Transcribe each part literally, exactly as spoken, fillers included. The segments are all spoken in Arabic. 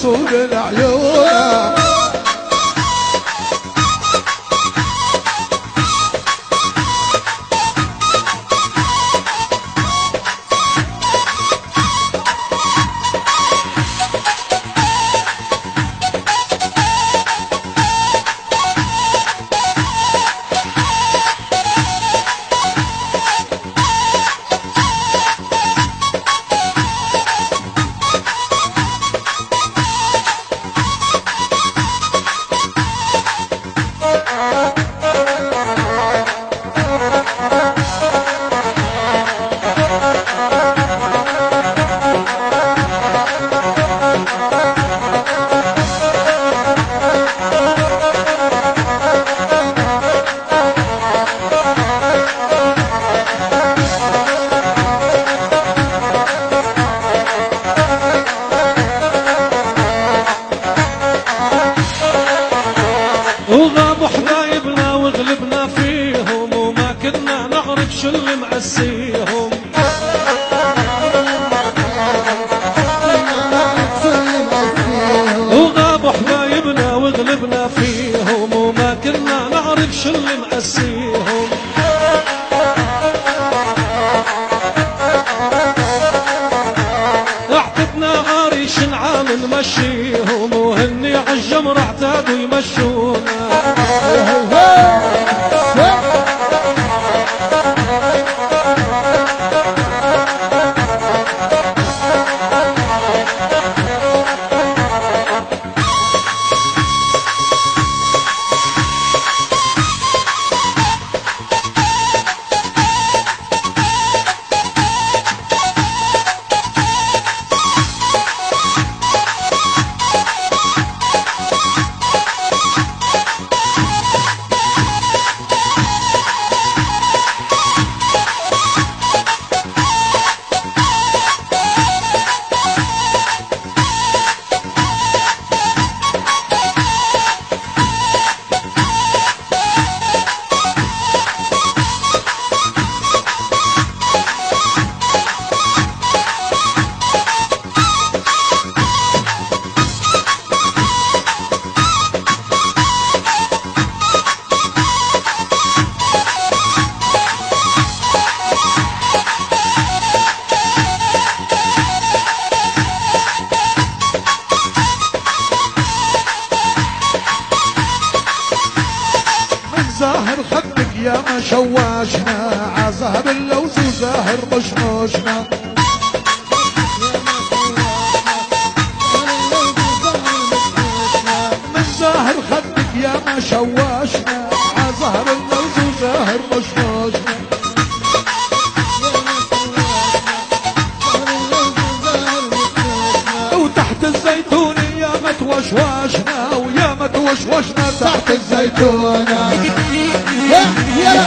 وصول العيون. وغابوا حبايبنا وغلبنا فيهم وما كنا نعرف شو اللي مأسيهم. وغابوا حبايبنا وغلبنا فيهم وما كنا نعرف شو اللي مأسيهم. اعتدنا عريش نعام نمشيهم وهني عالجمر اعتادوا يمشونا. زاهر خدك يا ما شواشنا عزهر اللوز وزاهر مشموشنا. من زاهر خدك يا ما شواشنا عزهر اللوز وزاهر مشموشنا. وتحت الزيتون يا ما توشوشنا ويا ما توشوشنا تحت الزيتونة. يا يا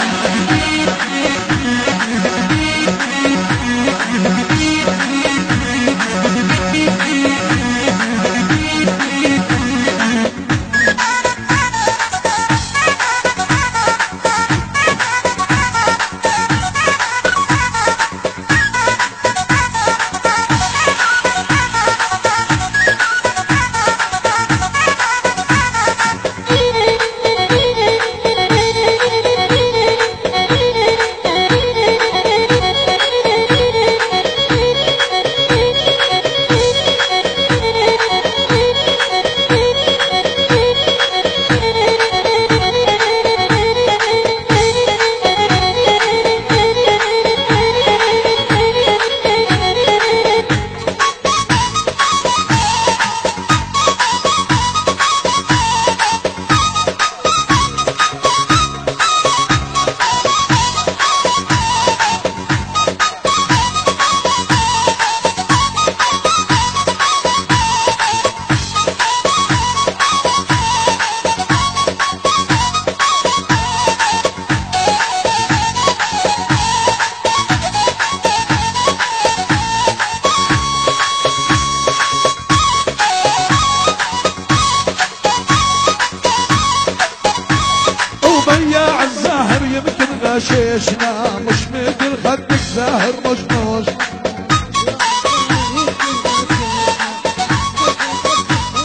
غشيشنا مش مثل خدك زاهر مشموش.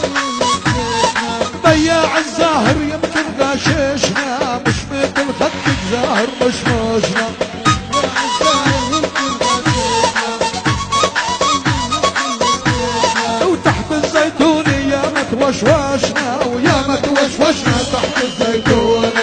الزاهر مشمشنا وتحت الزيتونية ما توشوشنا ويا ما توشوشنا تحت الزيتونة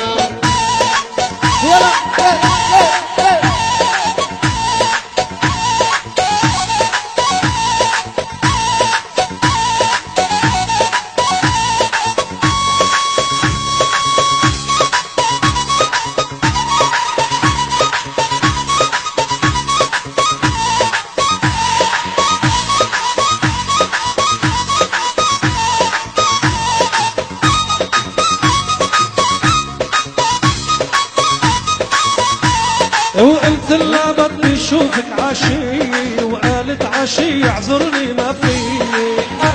وقلت لها بدي اشوفك عشية وقالت عشية اعذرني ما فيي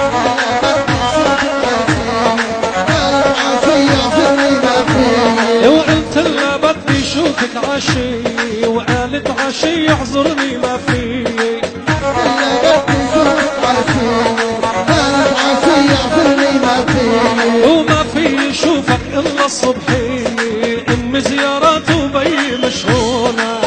وقلت لها بدي اشوفك عشية وقالت عشية اعذرني ما فيي وما في اشوفك الا الصبحية ام زيارات وبي مشغولة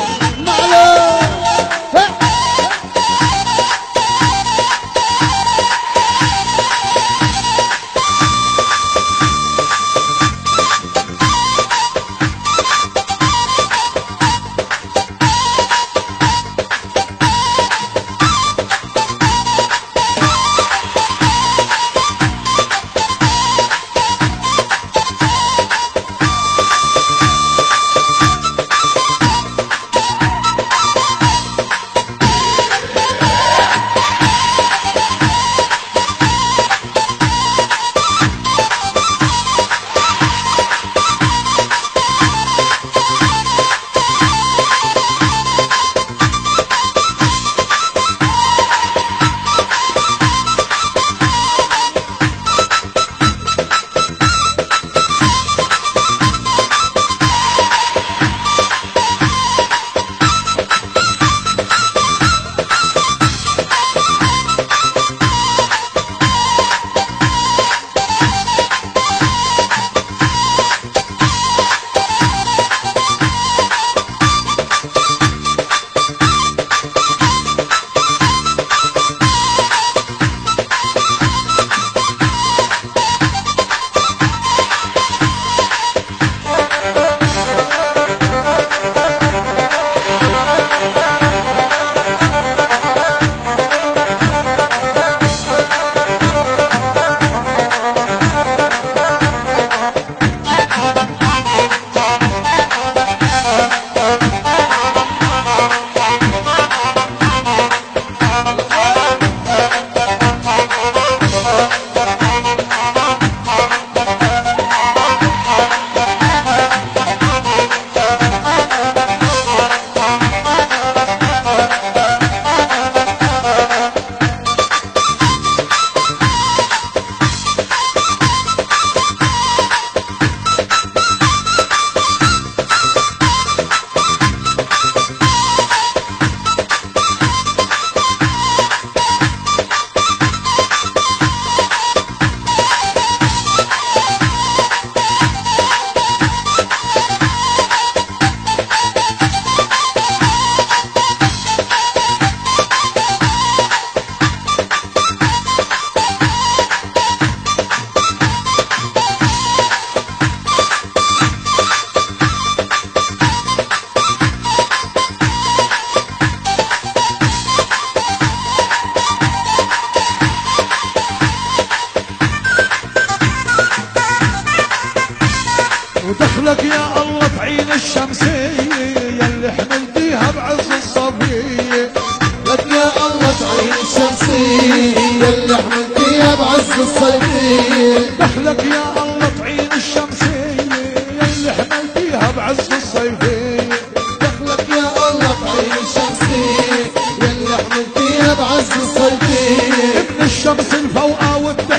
ودخلك يا الله بعين الشمسية يلي حملتيها بعز الصبية لك يا الله بعين الشمسية يلي حملتيها بعز الصيفية دخلك يا الله بعين الشمسية يلي حملتيها بعز الصيفية دخلك يا الله بعين الشمسية يلي حملتيها بعز الصيفية ابن الشمس الفوقة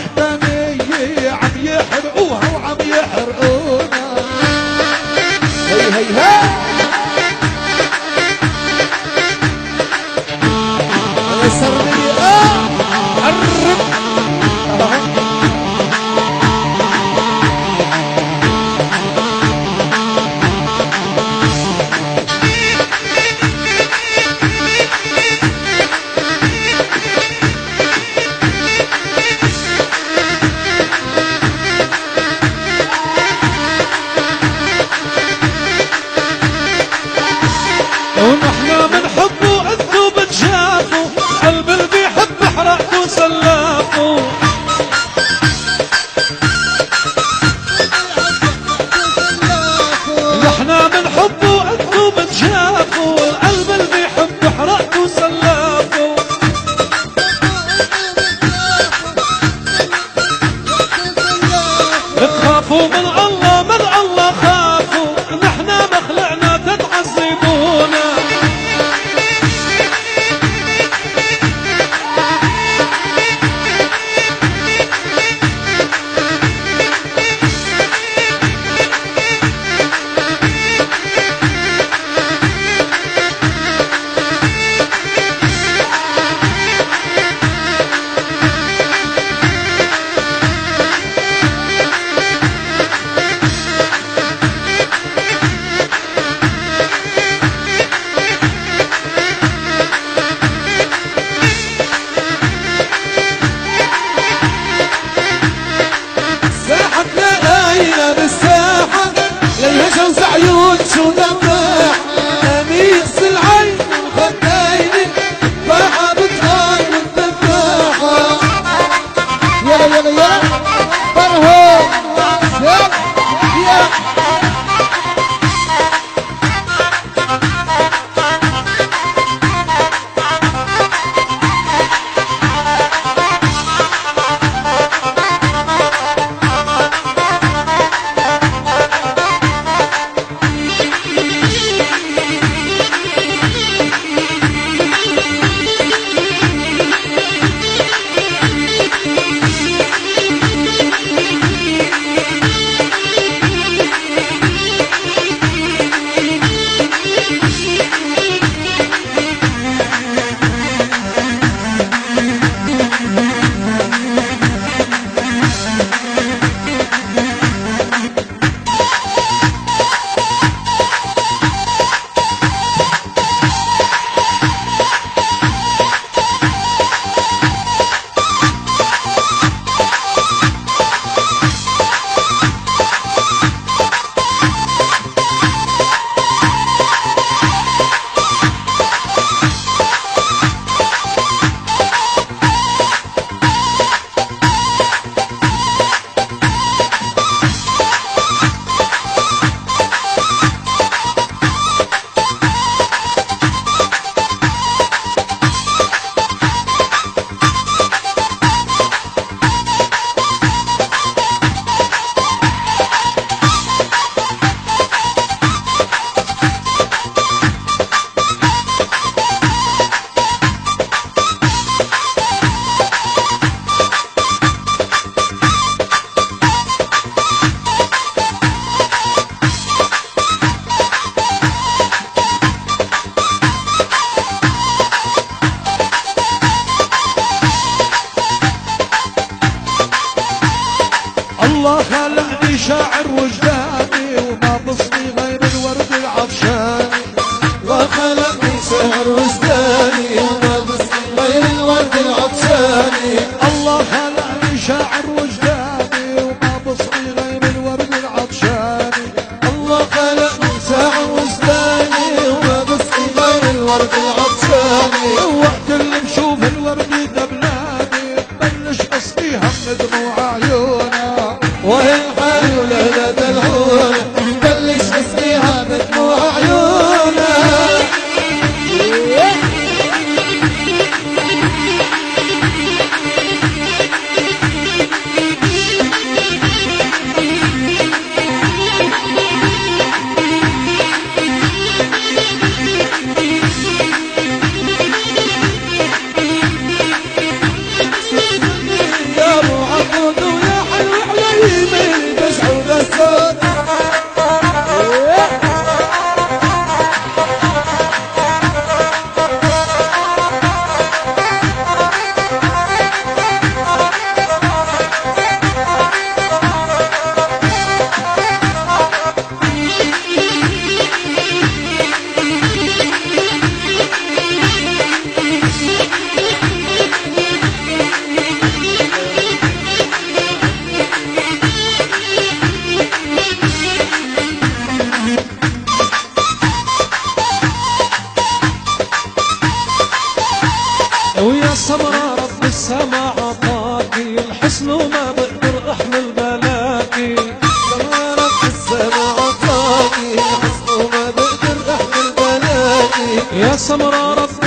والتحتانية عم يحرقوها وعم يحرقونا هي هي هي أنا سرني آه قرب احنا من حبه انتم بتجافوا، القلب اللي بيحب حرقته وسلافوا. بتخافوا من الله من الله خافوا، نحنا مخلعنا تتعذبونا. بالساحة ليها شمس عيون شو دماح، أميس العين والخدين باحة بتغار والتفاحة. يلا يلا يلا فرهو يلا يلا الله خلقني شاعر وجداني وما بصني غير الورد العطشاني. الله خلقني شاعر وجداني وما بصني غير الورد العطشاني. الله خلقني شاعر وجداني وما بصني غير الورد العطشاني. الله خلقني شاعر وجداني وما بصني غير الورد العطشاني. وقت اللي نشوف الورد دبلاني بلش اسقيها من دموع عيونا، وهي الحال ولهلة العون بلش اسقيها بدموع عيونا. يا ابو عبود ويا حلو حليمي تشعر بالصوت. ويا سمرة رب السما عطاكي الحسن وما بقدر احمل بلاكي. سمرة رب السما عطاكي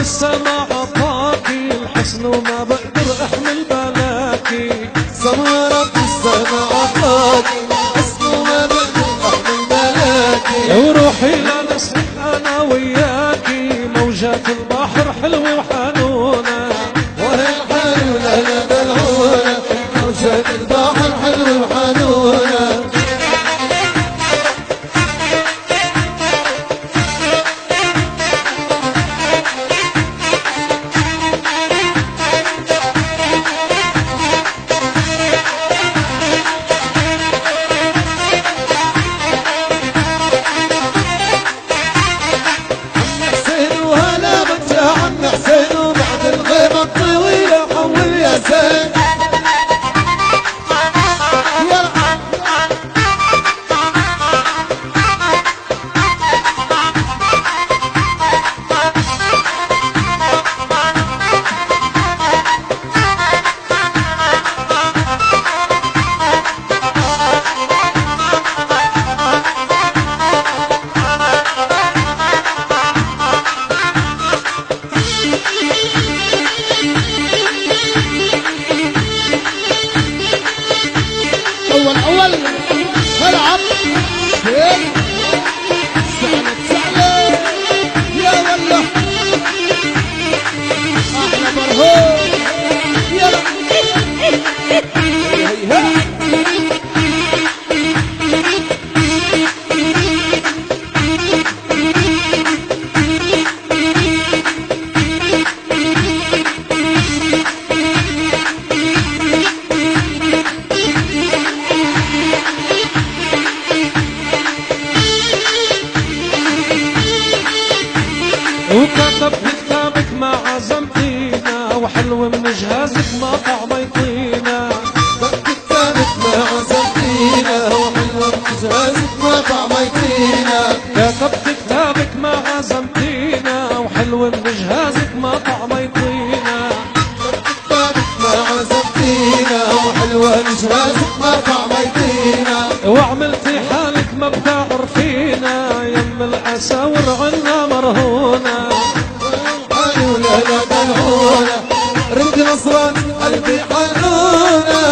السما عطاكي الحسن وما بقدر احمل بلاكي. سمارة السما عطاكي الحسن وما بقدر احمل بلاكي. وروحي لنسرح انا وياكي موجات البحر حلوة وحنونة. وهي الحنونة لا ملعونة موجات البحر حلوة وحنونة. وكتب كتابك ما عزمتينا وحلو من جهازك ما طعميتينا. كتابك ما عزمتينا وحلو من جهازك ما طعميتينا. كتبت كتابك ما عزمتينا وحلو من جهازك ما طعميتينا. كتابك ما عزمتينا وحلو من جهازك ما طعميتينا. وعملتي حالك ما بتعرفينا يم الاساور عنا مرهونه. حنونة لا ملعونة رد نصران قلبي حنونة.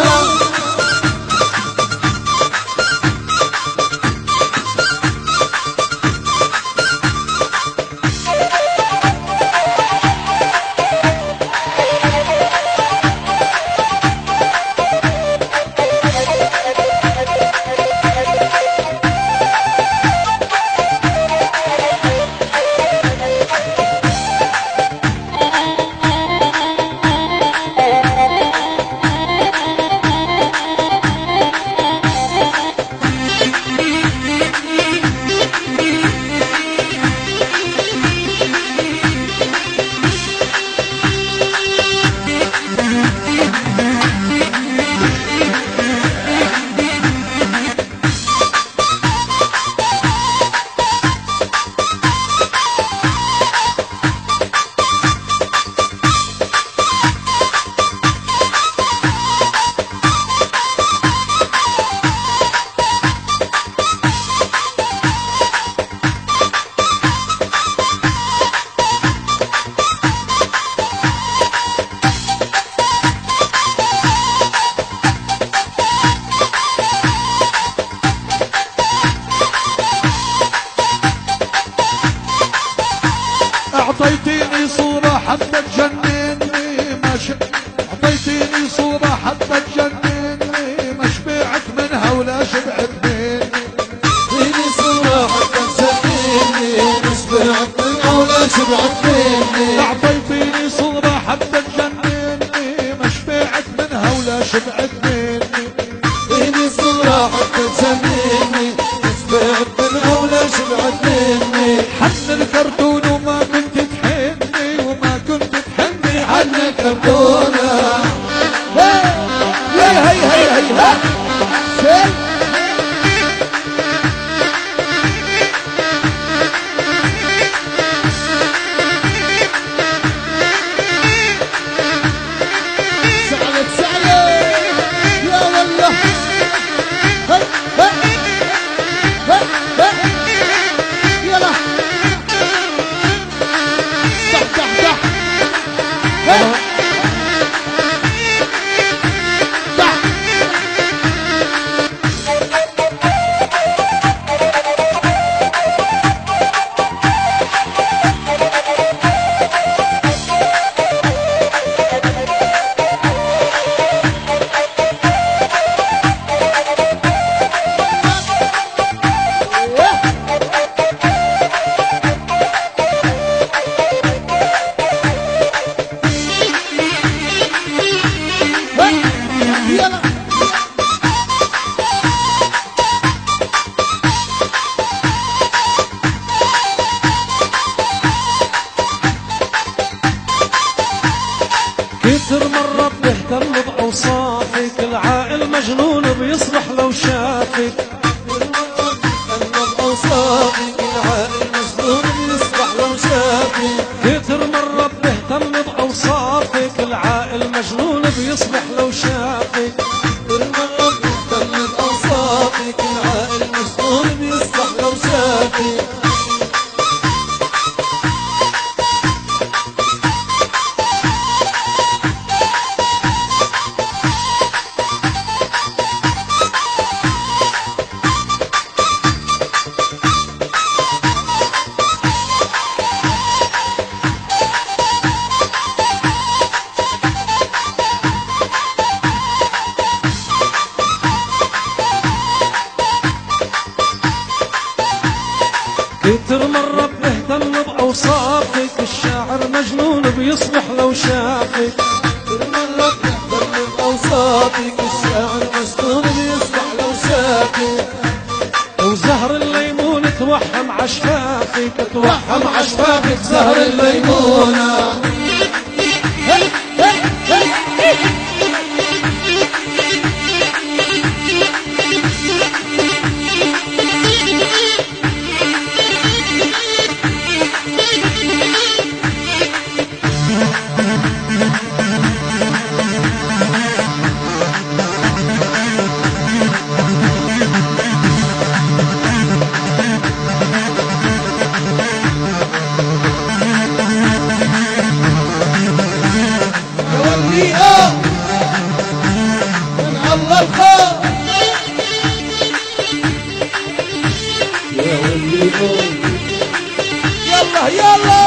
اعطيتيني صورة حتى تجنني ما ش... اعطيتيني صورة حتى تجنني ما شبعت منها ولا شبعت مني. اعطيني صورة حتى تجنني ما شبعت منها ولا شبعت مني. اعطيتيني صورة حتى تجنني ما شبعت منها ولا شبعت مني. اعطيني صورة حتى تجنني ما شبعت منها ولا شبعت مني. حن الكرتون وما كنت تحني وما كنت تحني كتر مرة بتهتم بأوصافك، العاقل مجنون بيصبح لو شافك. كل مرة بتهتم بأوصافك، العاقل مجنون بيصبح لو شافك. كتر مرة بتهتم بأوصافك، العاقل مجنون بيصبح لو شافك. كل مرة بتهتم بأوصافك، العاقل مجنون بيصبح لو شافك. كتر مرة بتهتم بأوصافك، الشاعر مجنون بيصبح لو شافك. كل مرة بتهتم بأوصافك، الشاعر مجنون بيصبح لو شافك. وزهر الليمون توحم عشفافك، توحم عشفافك زهر الليمونة. يلا يلا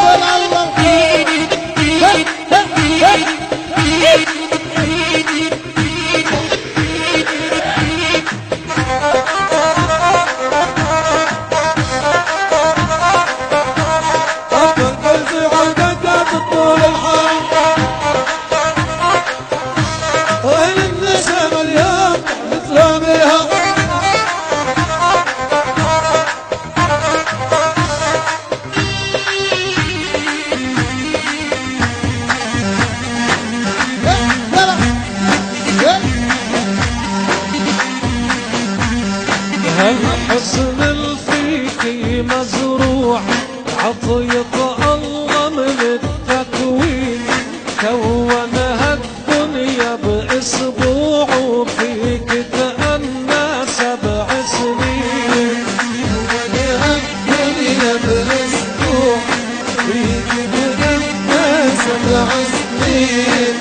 الحسن الفيكي مزروع، عطية الله من التكوين، كونها الدنيا بأسبوع، وفيك تأنى سبع سنين. كونها الدنيا بأسبوع، فيك تأنى سبع سنين.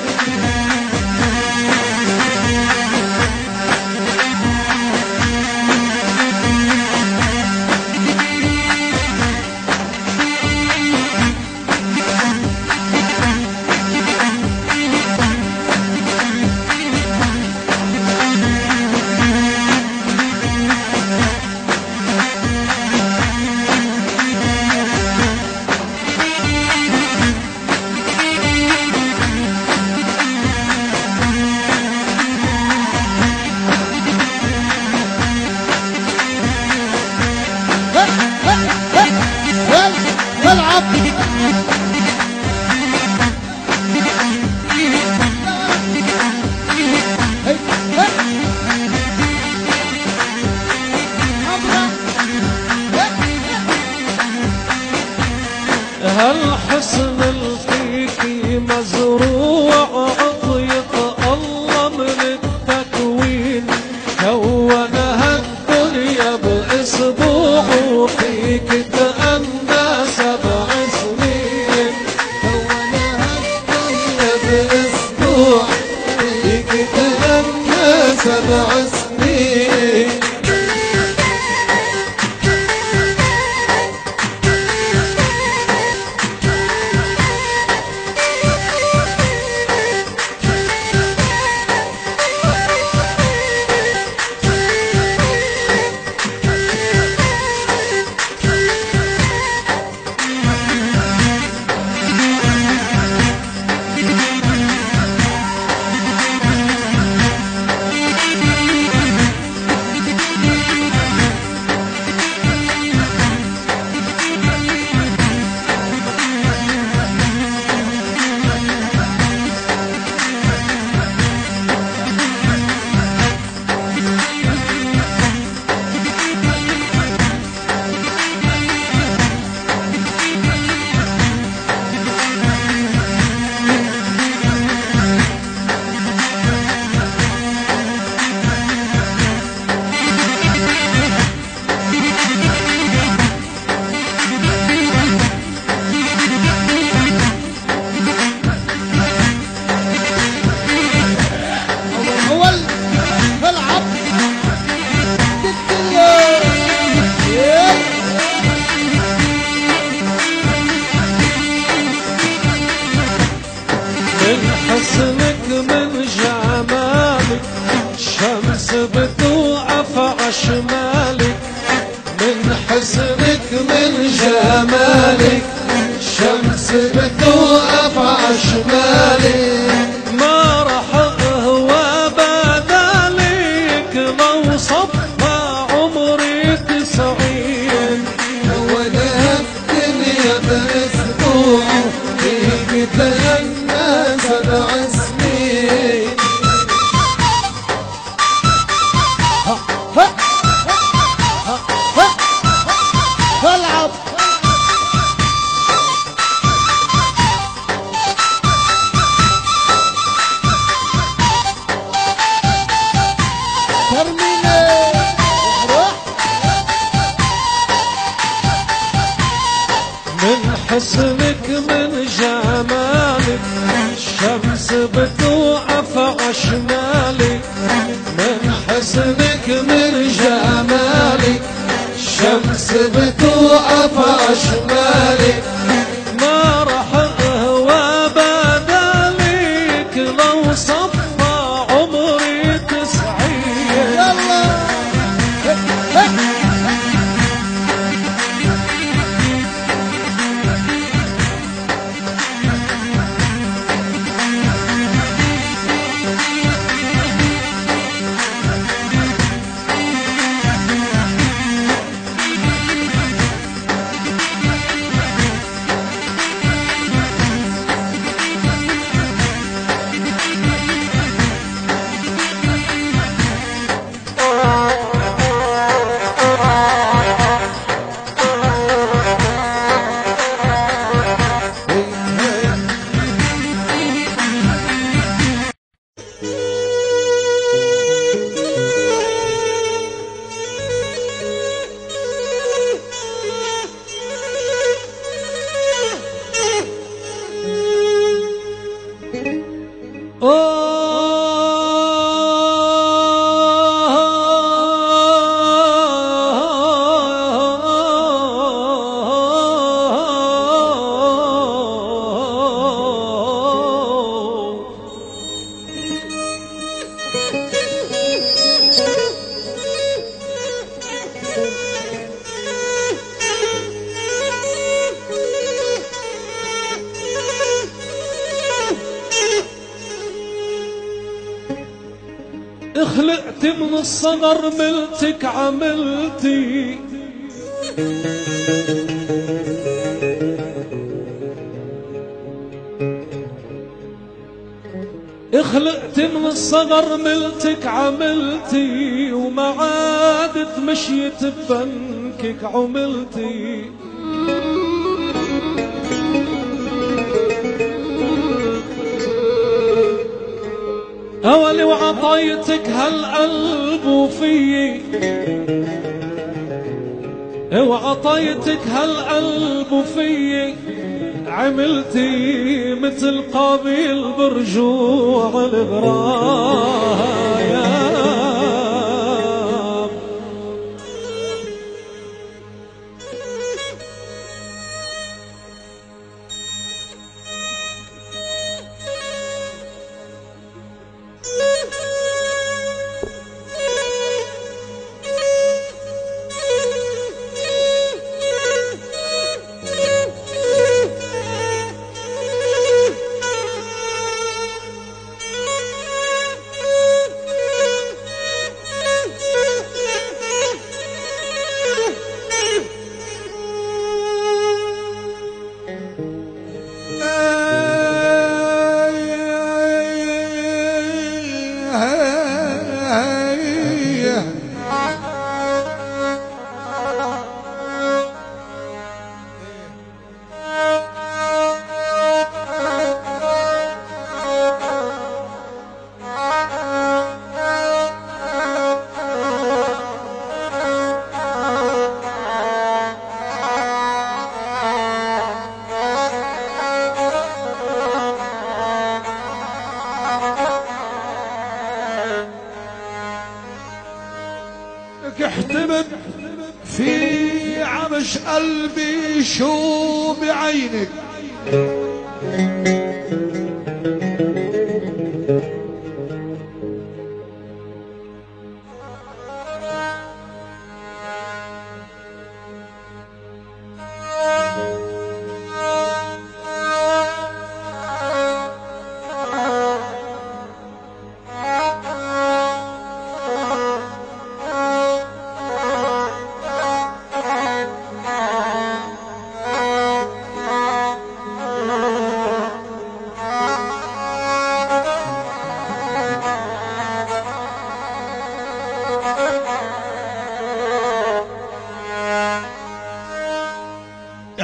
هالحسن الفيكي مزروع، عطية الله من التكوين، كونها الدنيا بأسبوع، وفيك تأنى سبع سنين. كونها الدنيا بأسبوع، فيك تأنى سبع سنين. عشمالك من حسنك من جمالك الشمس بتوقف عشمالك ما رح اهوى بدالك لو صفى عمري تسعين ولا الدنيا بأسبوع فيك تهنى سبع سنين العب ترميني روح من حسنك من جمالك الشمس بتوقف عشمالك من حسنك من جمالك الشمس بتوقف عشمالك ما رح اهوى بدالك لو صفى عمري تسعين يلا خلقت من الصغر ملتك عملتي خلقت من الصغر ملتك عملتي وما عادت مشيت بفنكك عملتي أولي وعطيتك هالقلب وفيي وعطيتك هالقلب وفيي عملتي مثل قابيل برجوع الغرايا احتمد في عمش قلبي شو بعينك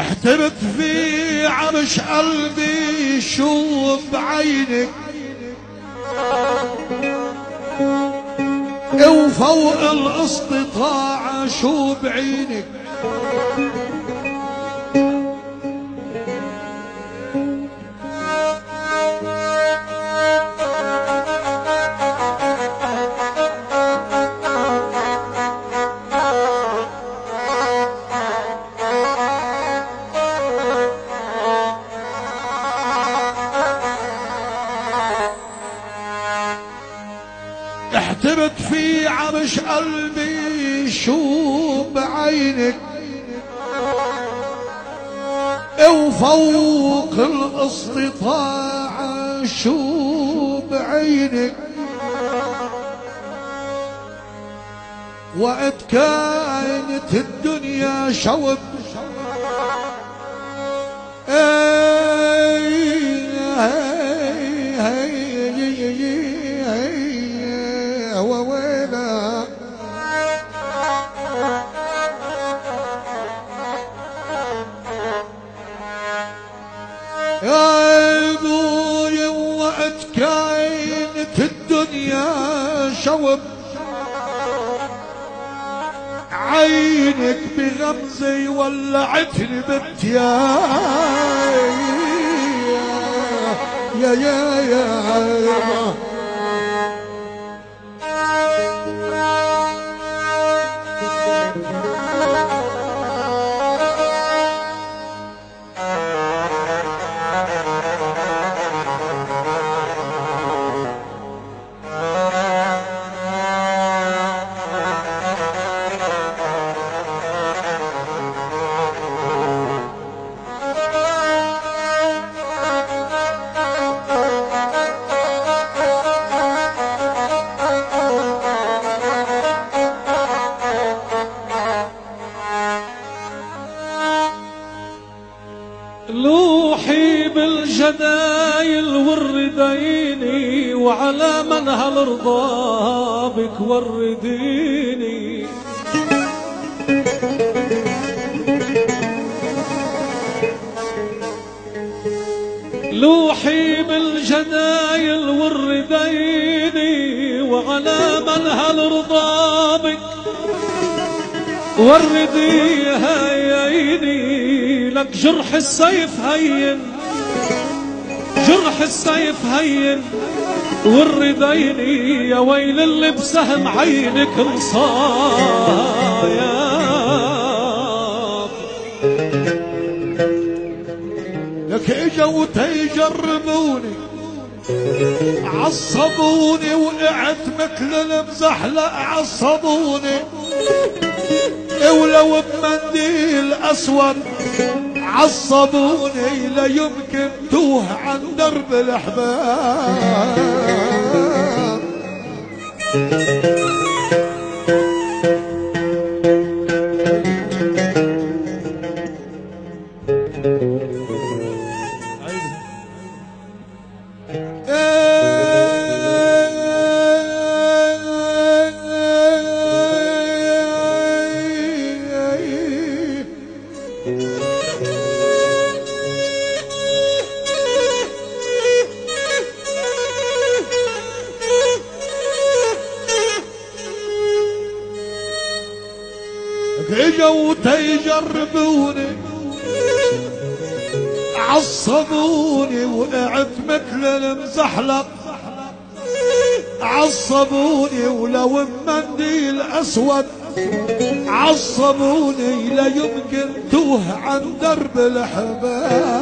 احترت في عرش قلبي شوف بعينك وفوق الاستطاعة شو بعينك احترت في عرش قلبي شو بعينك وفوق الاستطاعة شو بعينك وقت كانت الدنيا شوب وويلا يا ابوي وقت كانت الدنيا شوب عينك بغمزي ولعتني بتياي يا يا يا لوحي بالجدايل ورديني وعلى من هالرضا بك ورديني لوحي بالجدايل ورديني وعلى من هالرضا بك وردي هيني لك جرح السيف هين جرح السيف هين والرديني يا ويل اللي بسهم عينك انصايب لك اجوا تيجربوني عصبوني وقعت مثل المزحلق عصبوني ولو بمنديل اسود عصبوني لا يمكن توه عن درب الاحباب اجوا تيجربوني عصبوني وقعت مثل المزحلق عصبوني ولو بمنديل اسود عصبوني لا يمكن توه عن درب الاحباب